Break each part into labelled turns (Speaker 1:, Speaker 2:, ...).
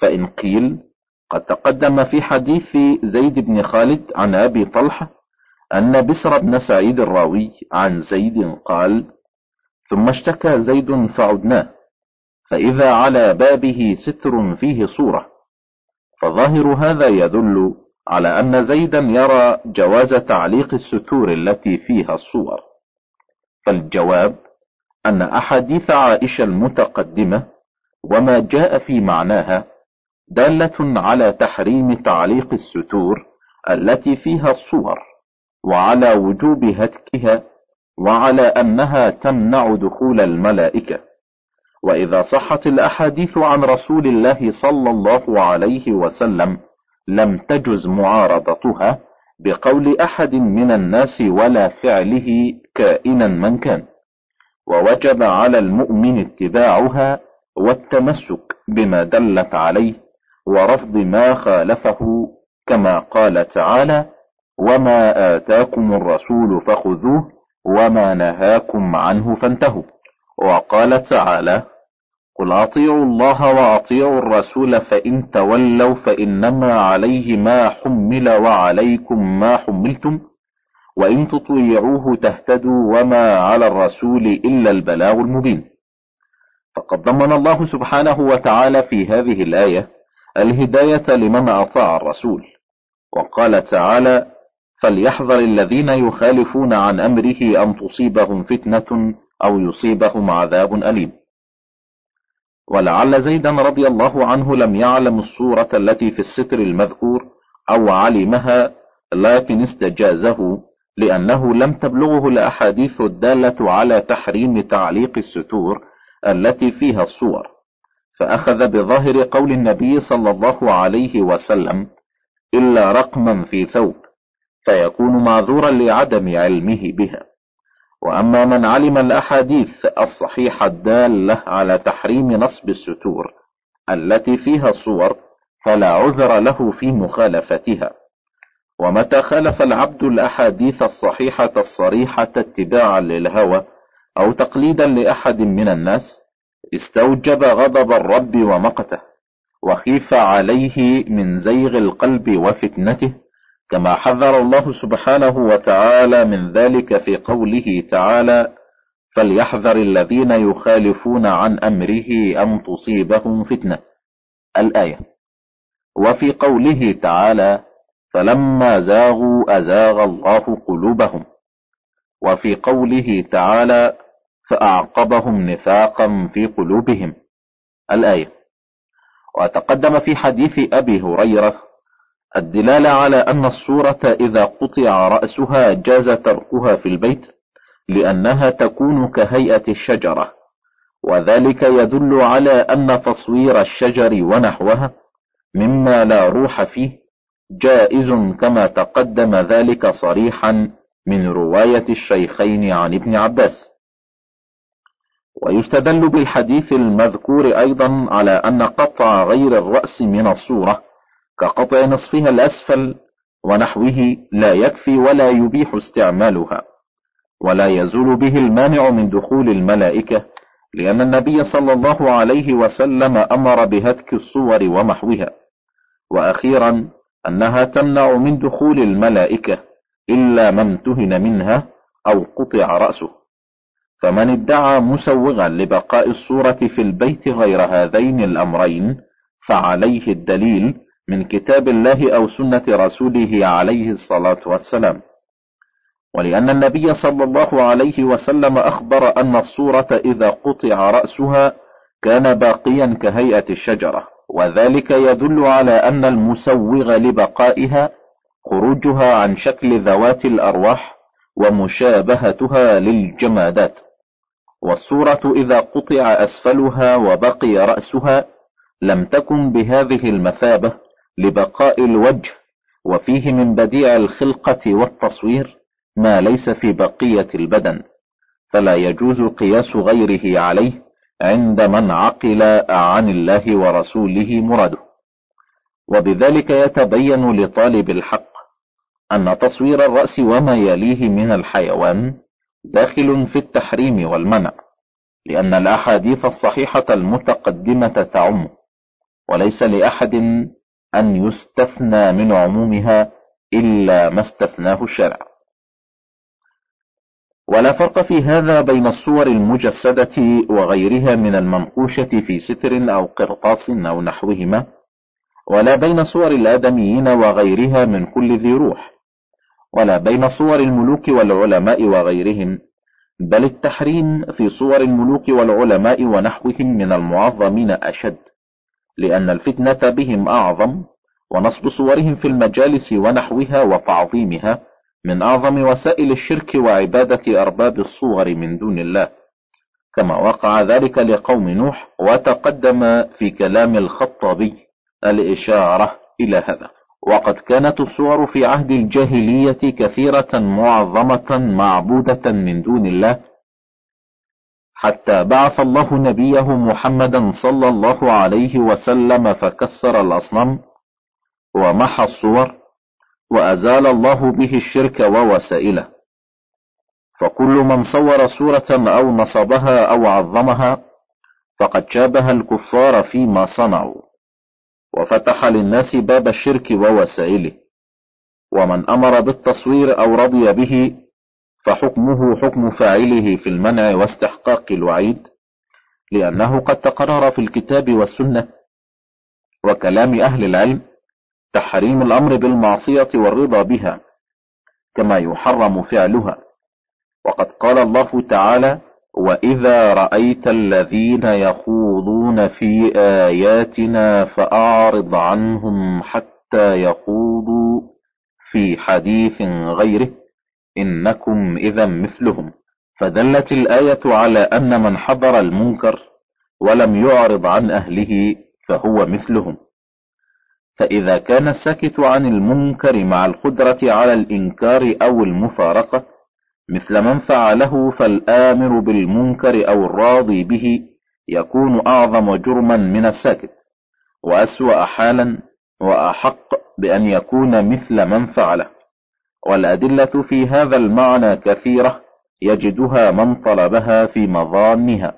Speaker 1: فإن قيل قد تقدم في حديث زيد بن خالد عن أبي طلحة أن بسر بن سعيد الراوي عن زيد قال: ثم اشتكى زيد فعدناه، فإذا على بابه ستر فيه صورة، فظاهر هذا يدل على أن زيدا يرى جواز تعليق الستور التي فيها الصور. فالجواب أن أحاديث عائشة المتقدمة وما جاء في معناها دالة على تحريم تعليق الستور التي فيها الصور، وعلى وجوب هتكها، وعلى أنها تمنع دخول الملائكة. وإذا صحت الأحاديث عن رسول الله صلى الله عليه وسلم لم تجز معارضتها بقول أحد من الناس ولا فعله كائنا من كان، ووجب على المؤمن اتباعها والتمسك بما دلت عليه ورفض ما خالفه، كما قال تعالى: وما آتاكم الرسول فخذوه وما نهاكم عنه فانتهوا. وقال تعالى: قل أطيعوا الله وأطيعوا الرسول فإن تولوا فإنما عليه ما حمل وعليكم ما حملتم وإن تطيعوه تهتدوا وما على الرسول إلا البلاغ المبين. فقد ضمن الله سبحانه وتعالى في هذه الآية الهداية لمن أطاع الرسول، وقال تعالى: فليحذر الذين يخالفون عن أمره أن تصيبهم فتنة أو يصيبهم عذاب أليم. ولعل زيدا رضي الله عنه لم يعلم الصورة التي في الستر المذكور أو علمها، لكن استجازه لأنه لم تبلغه الأحاديث الدالة على تحريم تعليق الستور التي فيها الصور، فأخذ بظاهر قول النبي صلى الله عليه وسلم: إلا رقما في ثوب، فيكون معذورا لعدم علمه بها. وأما من علم الأحاديث الصحيحة الدالة على تحريم نصب الستور التي فيها الصور فلا عذر له في مخالفتها. ومتى خالف العبد الأحاديث الصحيحة الصريحة اتباعا للهوى أو تقليدا لأحد من الناس استوجب غضب الرب ومقته، وخيف عليه من زيغ القلب وفتنته، كما حذر الله سبحانه وتعالى من ذلك في قوله تعالى: فليحذر الذين يخالفون عن أمره أن تصيبهم فتنة، الآية. وفي قوله تعالى: فلما زاغوا أزاغ الله قلوبهم، وفي قوله تعالى: فأعقبهم نفاقا في قلوبهم، الآية. وتقدم في حديث أبي هريرة الدلالة على أن الصورة إذا قطع رأسها جاز تركها في البيت، لأنها تكون كهيئة الشجرة، وذلك يدل على أن تصوير الشجر ونحوها مما لا روح فيه جائز، كما تقدم ذلك صريحا من رواية الشيخين عن ابن عباس. ويستدل بالحديث المذكور أيضا على أن قطع غير الرأس من الصورة كقطع نصفها الأسفل ونحوه لا يكفي ولا يبيح استعمالها، ولا يزول به المانع من دخول الملائكة، لأن النبي صلى الله عليه وسلم أمر بهتك الصور ومحوها. وأخيرا أنها تمنع من دخول الملائكة إلا من امتهن منها أو قطع رأسه. فمن ادعى مسوغا لبقاء الصورة في البيت غير هذين الأمرين فعليه الدليل من كتاب الله أو سنة رسوله عليه الصلاة والسلام. ولأن النبي صلى الله عليه وسلم أخبر أن الصورة إذا قطع رأسها كان باقيا كهيئة الشجرة، وذلك يدل على أن المسوغ لبقائها خروجها عن شكل ذوات الأرواح ومشابهتها للجمادات. والصورة إذا قطع أسفلها وبقي رأسها لم تكن بهذه المثابة لبقاء الوجه، وفيه من بديع الخلقة والتصوير ما ليس في بقية البدن، فلا يجوز قياس غيره عليه عند من عقل عن الله ورسوله مراده. وبذلك يتبين لطالب الحق أن تصوير الرأس وما يليه من الحيوان داخل في التحريم والمنع، لأن الأحاديث الصحيحة المتقدمة تعم، وليس لأحد أن يستثنى من عمومها إلا ما استثناه الشرع. ولا فرق في هذا بين الصور المجسدة وغيرها من المنقوشة في ستر أو قرطاس أو نحوهما، ولا بين صور الآدميين وغيرها من كل ذي روح، ولا بين صور الملوك والعلماء وغيرهم، بل التحريم في صور الملوك والعلماء ونحوهم من المعظمين أشد، لأن الفتنة بهم أعظم، ونصب صورهم في المجالس ونحوها وتعظيمها من أعظم وسائل الشرك وعبادة أرباب الصور من دون الله، كما وقع ذلك لقوم نوح، وتقدم في كلام الخطابي الإشارة إلى هذا. وقد كانت الصور في عهد الجاهلية كثيرة معظمة معبودة من دون الله، حتى بعث الله نبيه محمدا صلى الله عليه وسلم فكسر الأصنام ومحى الصور وأزال الله به الشرك ووسائله. فكل من صور صورة أو نصبها أو عظمها فقد شابه الكفار فيما صنعوا، وفتح للناس باب الشرك ووسائله. ومن أمر بالتصوير أو رضي به فحكمه حكم فاعله في المنع واستحقاق الوعيد، لأنه قد تقرر في الكتاب والسنة وكلام أهل العلم تحريم الأمر بالمعصية والرضا بها، كما يحرم فعلها. وقد قال الله تعالى: وإذا رأيت الذين يخوضون في آياتنا فأعرض عنهم حتى يخوضوا في حديث غيره إنكم إذا مثلهم. فدلت الآية على أن من حضر المنكر ولم يعرض عن أهله فهو مثلهم. فإذا كان الساكت عن المنكر مع القدرة على الإنكار أو المفارقة مثل من فعله، فالآمر بالمنكر أو الراضي به يكون أعظم جرما من الساكت، وأسوأ حالا، وأحق بأن يكون مثل من فعله. والأدلة في هذا المعنى كثيرة يجدها من طلبها في مظانها.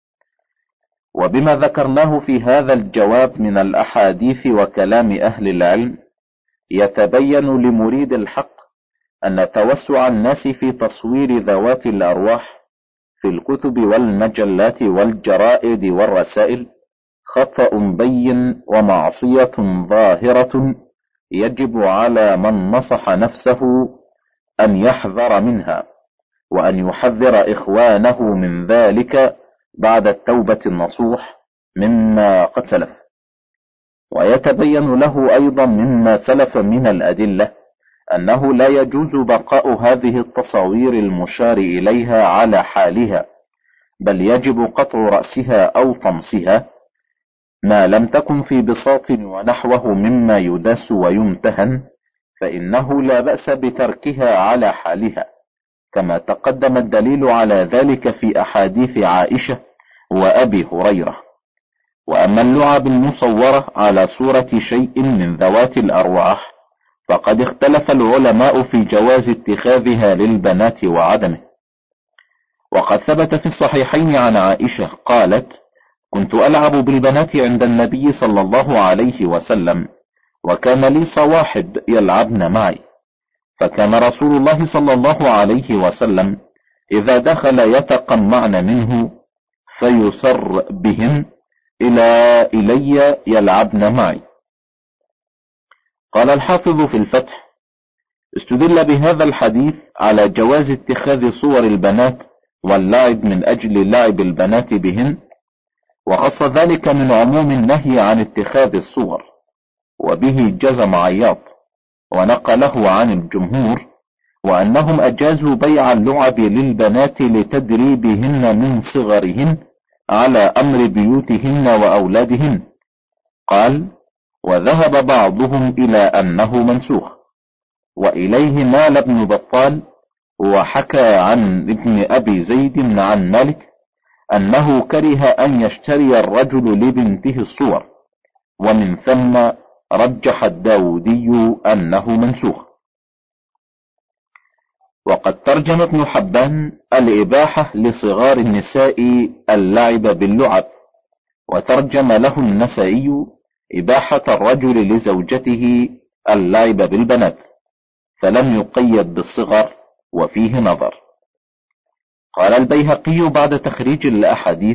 Speaker 1: وبما ذكرناه في هذا الجواب من الأحاديث وكلام أهل العلم يتبين لمريد الحق أن توسع الناس في تصوير ذوات الأرواح في الكتب والمجلات والجرائد والرسائل خطأ بين ومعصية ظاهرة، يجب على من نصح نفسه أن يحذر منها، وأن يحذر إخوانه من ذلك بعد التوبة النصوح مما قد سلف. ويتبين له أيضا مما سلف من الأدلة أنه لا يجوز بقاء هذه التصاوير المشار إليها على حالها، بل يجب قطع رأسها أو طمسها ما لم تكن في بساط ونحوه مما يداس ويمتهن، فإنه لا بأس بتركها على حالها، كما تقدم الدليل على ذلك في أحاديث عائشة وأبي هريرة. وأما اللعب المصورة على صورة شيء من ذوات الأرواح فقد اختلف العلماء في جواز اتخاذها للبنات وعدمه. وقد ثبت في الصحيحين عن عائشة قالت: كنت ألعب بالبنات عند النبي صلى الله عليه وسلم، وكان لي صواحب يلعبن معي، فكان رسول الله صلى الله عليه وسلم إذا دخل يتقمعن منه فيسر بهن إلي يلعبن معي. قال الحافظ في الفتح: استدل بهذا الحديث على جواز اتخاذ صور البنات واللعب من أجل لعب البنات بهن، وخص ذلك من عموم النهي عن اتخاذ الصور، وبه جزم عياض ونقله عن الجمهور، وأنهم أجازوا بيع اللعب للبنات لتدريبهن من صغرهن على أمر بيوتهن وأولادهن. قال: وذهب بعضهم إلى أنه منسوخ، وإليه مال ابن بطال، وحكى عن ابن أبي زيد عن مالك أنه كره أن يشتري الرجل لبنته الصور، ومن ثم رجح الداودي أنه منسوخ. وقد ترجم ابن حبان الإباحة لصغار النساء اللعب باللعب، وترجم له النسائي إباحة الرجل لزوجته اللعب بالبنات، فلم يقيد بالصغر، وفيه نظر. قال البيهقي بعد تخريج الأحاديث: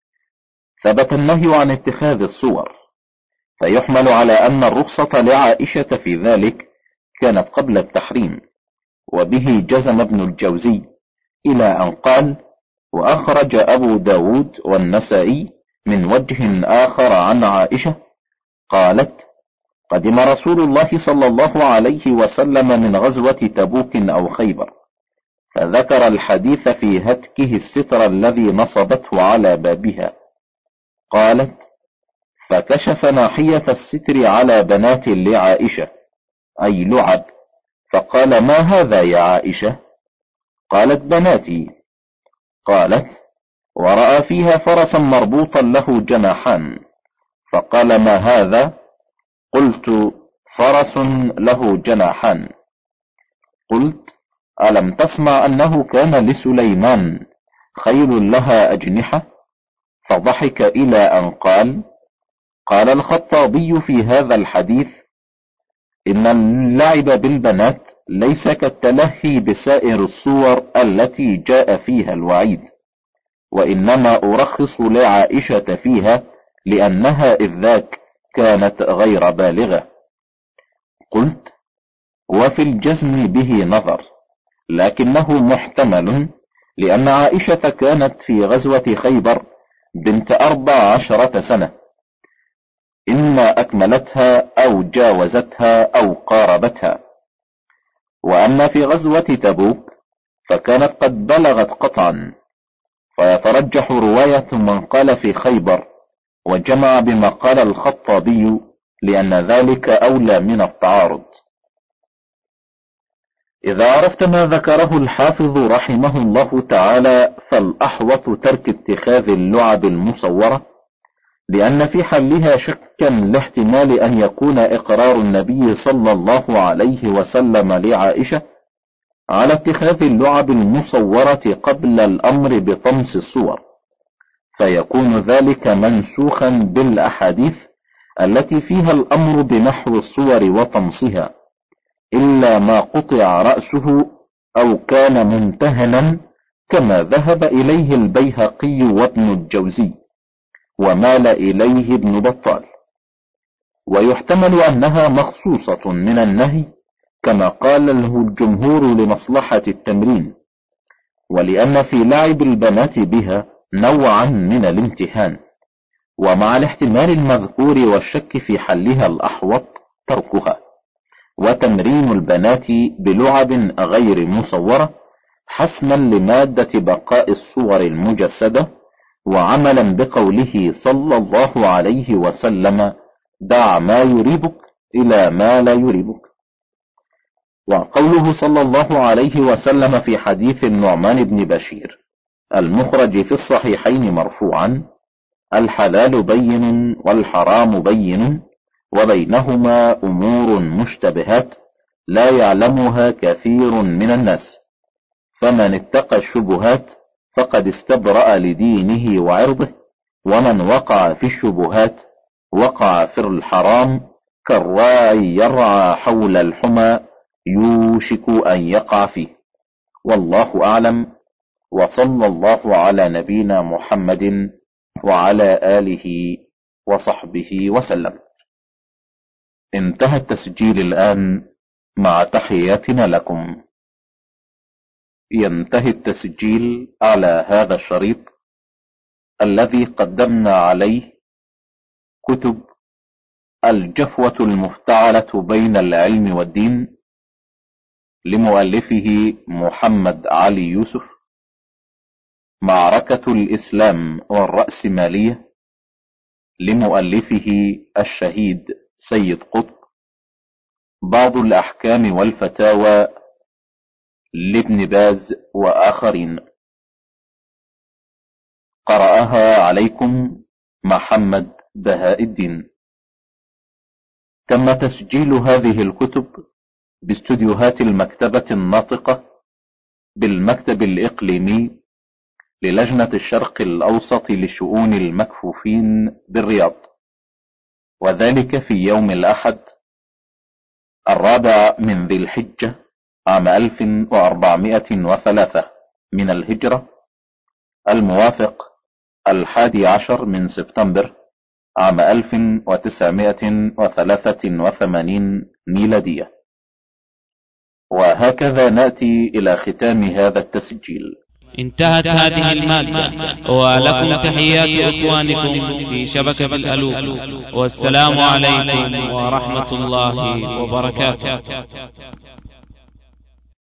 Speaker 1: ثبت النهي عن اتخاذ الصور، فيحمل على أن الرخصة لعائشة في ذلك كانت قبل التحريم. وبه جزم ابن الجوزي إلى أن قال: وأخرج أبو داود والنسائي من وجه آخر عن عائشة قالت: قدم رسول الله صلى الله عليه وسلم من غزوة تبوك أو خيبر، فذكر الحديث في هتكه الستر الذي نصبته على بابها. قالت: فكشف ناحية الستر على بنات لعائشة، أي لعب، فقال: ما هذا يا عائشة؟ قالت: بناتي. قالت: ورأى فيها فرسا مربوطا له جناحان، فقال: ما هذا؟ قلت: فرس له جناحان. قلت: ألم تسمع أنه كان لسليمان خيل لها أجنحة؟ فضحك إلى أن قال: قال الخطابي في هذا الحديث: إن اللعب بالبنات ليس كالتلهي بسائر الصور التي جاء فيها الوعيد، وإنما أرخص لعائشة فيها لأنها إذ ذاك كانت غير بالغة. قلت: وفي الجزم به نظر، لكنه محتمل، لأن عائشة كانت في غزوة خيبر بنت 14 سنة، إما أكملتها أو جاوزتها أو قاربتها. وأما في غزوة تبوك فكانت قد بلغت قطعا، فيترجح رواية من قال في خيبر وجمع بما قال الخطابي، لأن ذلك أولى من التعارض. إذا عرفت ما ذكره الحافظ رحمه الله تعالى فالأحوط ترك اتخاذ اللعب المصورة، لأن في حلها شكا لاحتمال أن يكون إقرار النبي صلى الله عليه وسلم لعائشة على اتخاذ اللعب المصورة قبل الأمر بطمس الصور، فيكون ذلك منسوخا بالأحاديث التي فيها الأمر بمحو الصور وطمسها، إلا ما قطع رأسه أو كان ممتهنا، كما ذهب إليه البيهقي وابن الجوزي، ومال إليه ابن بطال. ويحتمل أنها مخصوصة من النهي، كما قال له الجمهور لمصلحة التمرين، ولأن في لعب البنات بها نوعا من الامتهان، ومع الاحتمال المذكور والشك في حلها الأحوط تركها، وتمرين البنات بلعب غير مصورة حسما لمادة بقاء الصور المجسدة، وعملا بقوله صلى الله عليه وسلم: دع ما يريبك إلى ما لا يريبك. وقوله صلى الله عليه وسلم في حديث النعمان بن بشير المخرج في الصحيحين مرفوعا: الحلال بين والحرام بين وبينهما أمور مشتبهات لا يعلمها كثير من الناس، فمن اتقى الشبهات فقد استبرأ لدينه وعرضه، ومن وقع في الشبهات وقع في الحرام، كالراعي يرعى حول الحمى يوشك أن يقع فيه. والله أعلم، وصلى الله على نبينا محمد وعلى آله وصحبه وسلم. انتهى التسجيل الآن، مع تحياتنا لكم. ينتهي التسجيل على هذا الشريط الذي قدمنا عليه كتب الجفوة المفتعلة بين العلم والدين لمؤلفه محمد علي يوسف، معركة الإسلام والرأسمالية لمؤلفه الشهيد سيد قطب، بعض الأحكام والفتاوى لابن باز وآخرين. قرأها عليكم محمد بهاء الدين. تم تسجيل هذه الكتب باستوديوهات المكتبة الناطقة بالمكتب الإقليمي للجنة الشرق الأوسط لشؤون المكفوفين بالرياض. وذلك في يوم الأحد 4 من ذي الحجة عام 1403 من الهجرة، الموافق 11 من سبتمبر عام 1983 ميلادية. وهكذا نأتي إلى ختام هذا التسجيل.
Speaker 2: انتهت هذه المادة، ولكم تحيات إخوانكم في شبكة الألوف، والسلام عليكم ورحمة الله وبركاته.